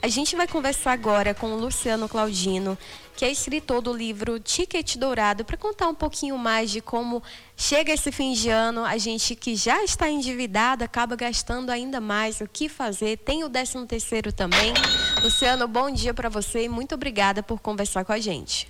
A gente vai conversar agora com o Luciano Claudino, que é escritor do livro Ticket Dourado, para contar um pouquinho mais de como chega esse fim de ano, a gente que já está endividado acaba gastando ainda mais, o que fazer, tem o 13º também. Luciano, bom dia para você e muito obrigada por conversar com a gente.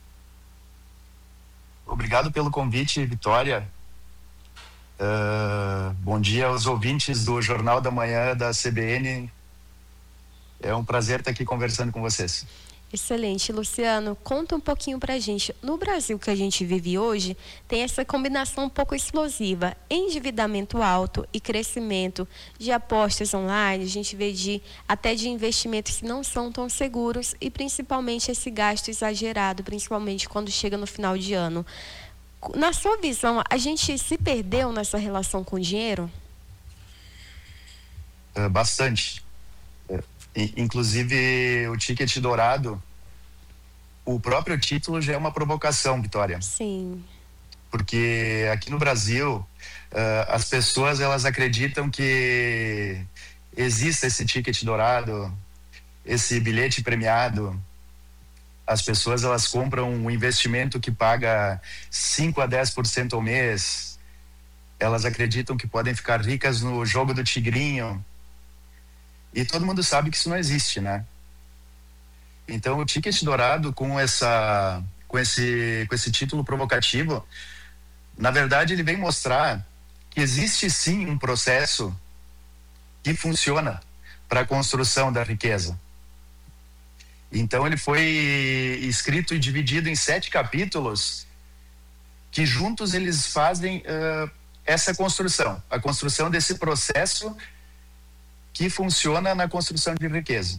Obrigado pelo convite, Vitória. Bom dia aos ouvintes do Jornal da Manhã da CBN. É um prazer estar aqui conversando com vocês. Excelente, Luciano. Conta um pouquinho pra gente. No Brasil que a gente vive hoje, tem essa combinação um pouco explosiva, endividamento alto e crescimento de apostas online, a gente vê até de investimentos que não são tão seguros e principalmente esse gasto exagerado, principalmente quando chega no final de ano. Na sua visão, a gente se perdeu nessa relação com o dinheiro? Bastante. Inclusive, o Ticket Dourado, o próprio título já é uma provocação, Vitória. Sim. Porque aqui no Brasil, as pessoas elas acreditam que existe esse Ticket Dourado, esse bilhete premiado. As pessoas elas compram um investimento que paga 5 a 10% ao mês. Elas acreditam que podem ficar ricas no jogo do tigrinho. E todo mundo sabe que isso não existe, né? Então, o Ticket Dourado, com esse título provocativo, na verdade, ele vem mostrar que existe sim um processo que funciona para a construção da riqueza. Então, ele foi escrito e dividido em 7 capítulos que juntos eles fazem essa construção, a construção desse processo que funciona na construção de riqueza.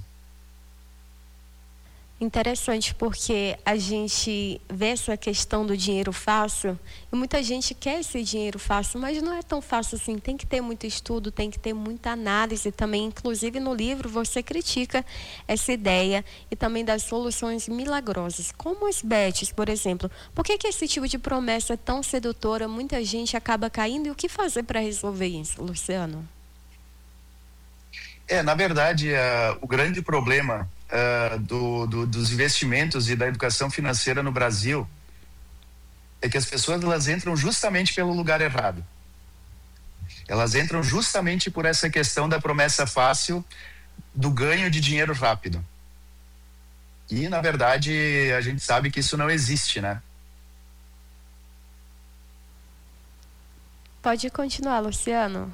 Interessante, porque a gente vê essa questão do dinheiro fácil e muita gente quer esse dinheiro fácil, mas não é tão fácil assim. Tem que ter muito estudo, tem que ter muita análise também. Inclusive no livro você critica essa ideia e também das soluções milagrosas, como as bets, por exemplo. Por que esse tipo de promessa é tão sedutora? Muita gente acaba caindo e o que fazer para resolver isso, Luciano? Na verdade, o grande problema dos investimentos e da educação financeira no Brasil é que as pessoas elas entram justamente pelo lugar errado. Elas entram justamente por essa questão da promessa fácil do ganho de dinheiro rápido. E, na verdade, a gente sabe que isso não existe, né? Pode continuar, Luciano.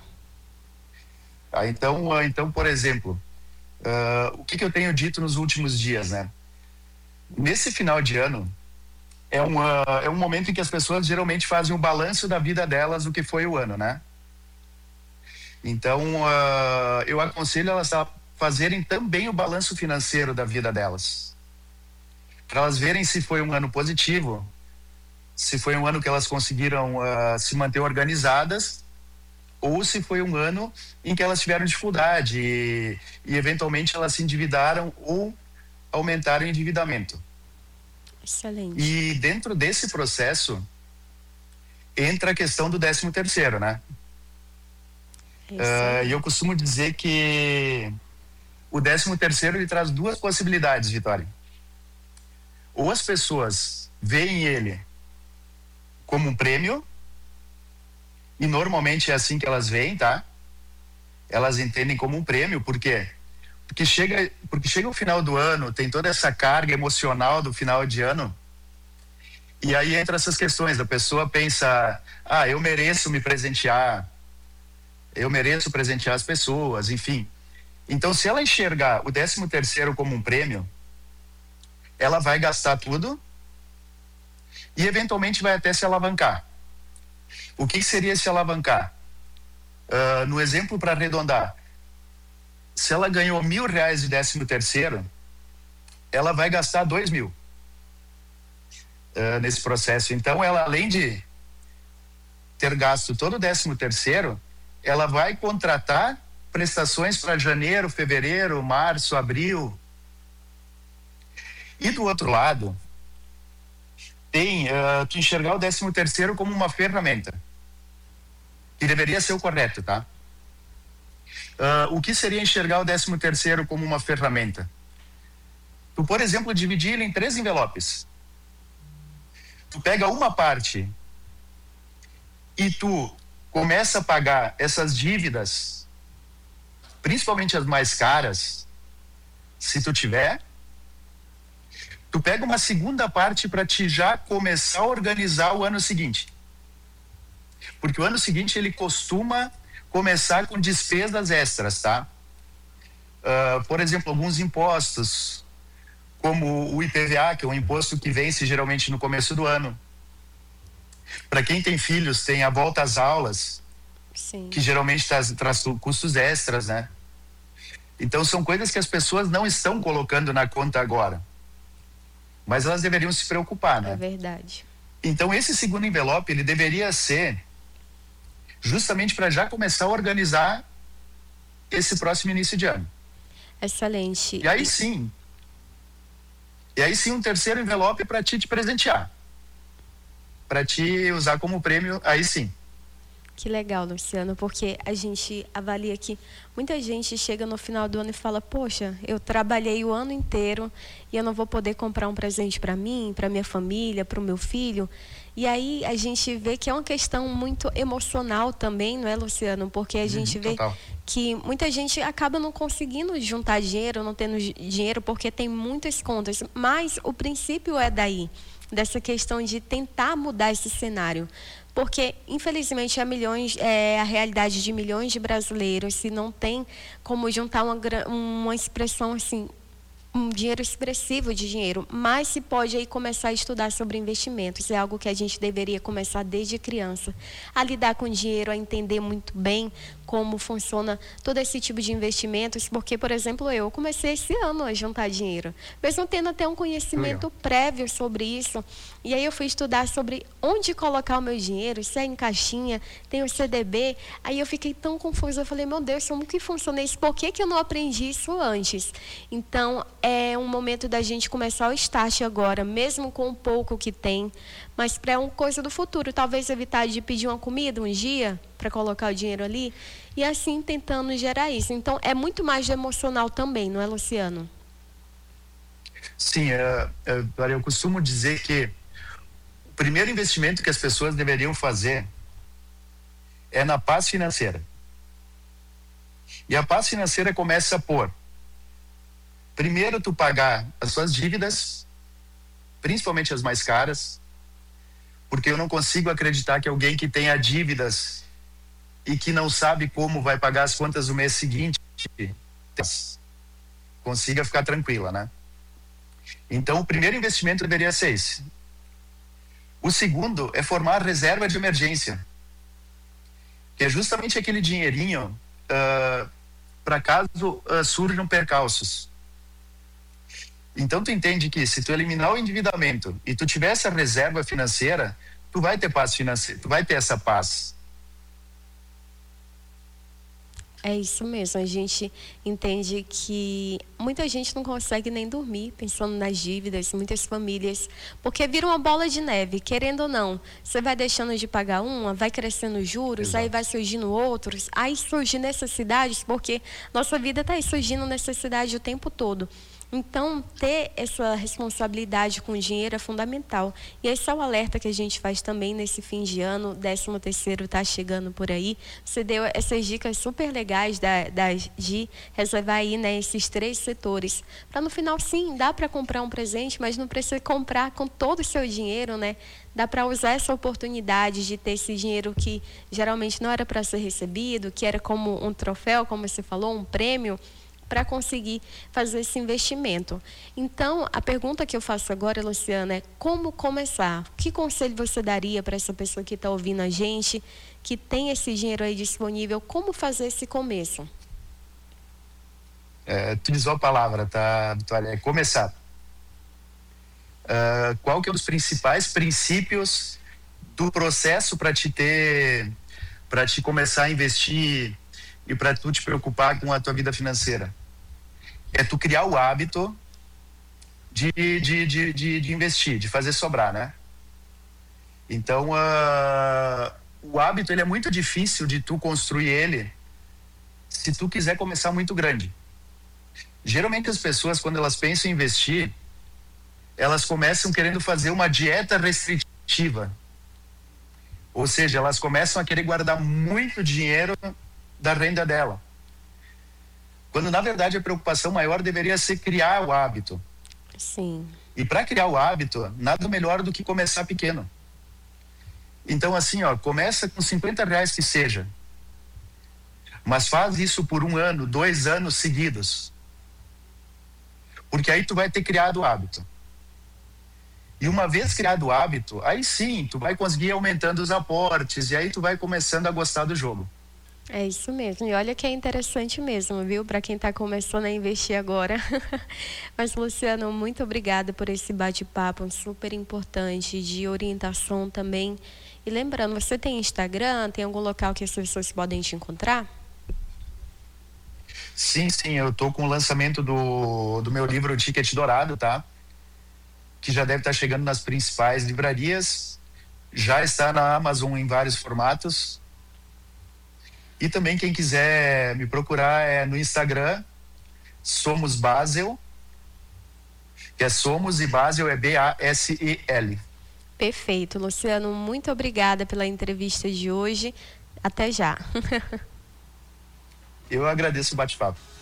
Então, por exemplo, o que eu tenho dito nos últimos dias, né? Nesse final de ano, é um momento em que as pessoas geralmente fazem um balanço da vida delas, do que foi o ano, né? Então, eu aconselho elas a fazerem também o balanço financeiro da vida delas. Para elas verem se foi um ano positivo, se foi um ano que elas conseguiram se manter organizadas, ou se foi um ano em que elas tiveram dificuldade e eventualmente elas se endividaram ou aumentaram o endividamento. Excelente. E dentro desse processo entra a questão do 13º, né? E eu costumo dizer que o 13º ele traz 2 possibilidades, Vitória. Ou as pessoas veem ele como um prêmio, e normalmente é assim que elas veem, tá? Elas entendem como um prêmio, por quê? Porque chega o final do ano, tem toda essa carga emocional do final de ano, e aí entra essas questões, a pessoa pensa, eu mereço me presentear, eu mereço presentear as pessoas, enfim. Então, se ela enxergar o 13º como um prêmio, ela vai gastar tudo e eventualmente vai até se alavancar. O que seria se alavancar? No exemplo, para arredondar, se ela ganhou R$1.000 de 13º, ela vai gastar 2.000 nesse processo. Então, ela, além de ter gasto todo o 13º, ela vai contratar prestações para janeiro, fevereiro, março, abril. E do outro lado, tem tu enxergar o 13º como uma ferramenta, que deveria ser o correto, tá? O que seria enxergar o 13º como uma ferramenta? Tu, por exemplo, dividir ele em 3 envelopes. Tu pega uma parte e tu começa a pagar essas dívidas, principalmente as mais caras, se tu tiver. Tu pega uma segunda parte para te já começar a organizar o ano seguinte. Porque o ano seguinte ele costuma começar com despesas extras, tá? Por exemplo, alguns impostos, como o IPVA, que é um imposto que vence geralmente no começo do ano. Para quem tem filhos, tem a volta às aulas, Sim. que geralmente traz custos extras, né? Então são coisas que as pessoas não estão colocando na conta agora, mas elas deveriam se preocupar, né? É verdade. Então esse segundo envelope, ele deveria ser justamente para já começar a organizar esse próximo início de ano. Excelente. E aí sim um terceiro envelope para te presentear, para te usar como prêmio, aí sim. Que legal, Luciano, porque a gente avalia que muita gente chega no final do ano e fala: poxa, eu trabalhei o ano inteiro e eu não vou poder comprar um presente para mim, para minha família, para o meu filho. E aí a gente vê que é uma questão muito emocional também, não é, Luciano? Porque a gente vê Total. que muita gente acaba não conseguindo juntar dinheiro, não tendo dinheiro, porque tem muitas contas. Mas o princípio é daí, dessa questão de tentar mudar esse cenário. Porque, infelizmente, a realidade de milhões de brasileiros, se não tem como juntar uma expressão assim, um dinheiro expressivo de dinheiro, mas se pode aí começar a estudar sobre investimentos. É algo que a gente deveria começar desde criança, a lidar com dinheiro, a entender muito bem como funciona todo esse tipo de investimentos, porque, por exemplo, eu comecei esse ano a juntar dinheiro, mesmo tendo até um conhecimento prévio sobre isso, e aí eu fui estudar sobre onde colocar o meu dinheiro, se é em caixinha, tem o CDB, aí eu fiquei tão confusa, eu falei: meu Deus, como que funciona isso? Por que eu não aprendi isso antes? Então, é um momento da gente começar o start agora, mesmo com o pouco que tem, mas para uma coisa do futuro, talvez evitar de pedir uma comida um dia para colocar o dinheiro ali e assim tentando gerar isso. Então é muito mais de emocional também, não é, Luciano? Sim, eu costumo dizer que o primeiro investimento que as pessoas deveriam fazer é na paz financeira. E a paz financeira começa por primeiro tu pagar as suas dívidas, principalmente as mais caras, porque eu não consigo acreditar que alguém que tenha dívidas e que não sabe como vai pagar as contas no mês seguinte consiga ficar tranquila, né? Então o primeiro investimento deveria ser esse. O segundo é formar reserva de emergência, que é justamente aquele dinheirinho para caso surjam percalços. Então tu entende que se tu eliminar o endividamento e tu tiver essa reserva financeira, tu vai ter paz financeira, tu vai ter essa paz. É isso mesmo, a gente entende que muita gente não consegue nem dormir pensando nas dívidas, muitas famílias, porque vira uma bola de neve, querendo ou não, você vai deixando de pagar uma, vai crescendo os juros, Exato. Aí vai surgindo outros, aí surgem necessidades, porque nossa vida está aí surgindo necessidade o tempo todo. Então, ter essa responsabilidade com o dinheiro é fundamental. E esse é o alerta que a gente faz também nesse fim de ano. O 13º está chegando por aí. Você deu essas dicas super legais de reservar aí, né, esses 3 setores. Para no final, sim, dá para comprar um presente, mas não precisa comprar com todo o seu dinheiro, né? Dá para usar essa oportunidade de ter esse dinheiro que geralmente não era para ser recebido, que era como um troféu, como você falou, um prêmio, para conseguir fazer esse investimento. Então, a pergunta que eu faço agora, Luciana, é como começar? Que conselho você daria para essa pessoa que está ouvindo a gente, que tem esse dinheiro aí disponível, como fazer esse começo? Tu diz a palavra, tá, Vitória? É começar. Qual que é um dos principais princípios do processo para te começar a investir e para tu te preocupar com a tua vida financeira? É tu criar o hábito de investir, de fazer sobrar, né? Então, o hábito, ele é muito difícil de tu construir ele se tu quiser começar muito grande. Geralmente as pessoas, quando elas pensam em investir, elas começam querendo fazer uma dieta restritiva. Ou seja, elas começam a querer guardar muito dinheiro da renda dela. Quando, na verdade, a preocupação maior deveria ser criar o hábito. Sim. E para criar o hábito, nada melhor do que começar pequeno. Então, assim, ó, começa com R$50 que seja. Mas faz isso por 1 ano, 2 anos seguidos. Porque aí tu vai ter criado o hábito. E uma vez criado o hábito, aí sim, tu vai conseguir ir aumentando os aportes e aí tu vai começando a gostar do jogo. É isso mesmo. E olha que é interessante mesmo, viu? Para quem está começando a investir agora. Mas, Luciano, muito obrigada por esse bate-papo super importante de orientação também. E lembrando, você tem Instagram? Tem algum local que as pessoas podem te encontrar? Sim, eu tô com o lançamento do meu livro Ticket Dourado, tá? Que já deve estar chegando nas principais livrarias. Já está na Amazon em vários formatos. E também quem quiser me procurar é no Instagram, Somos Basel, que é Somos e Basel é BASEL. Perfeito, Luciano, muito obrigada pela entrevista de hoje. Até já. Eu agradeço o bate-papo.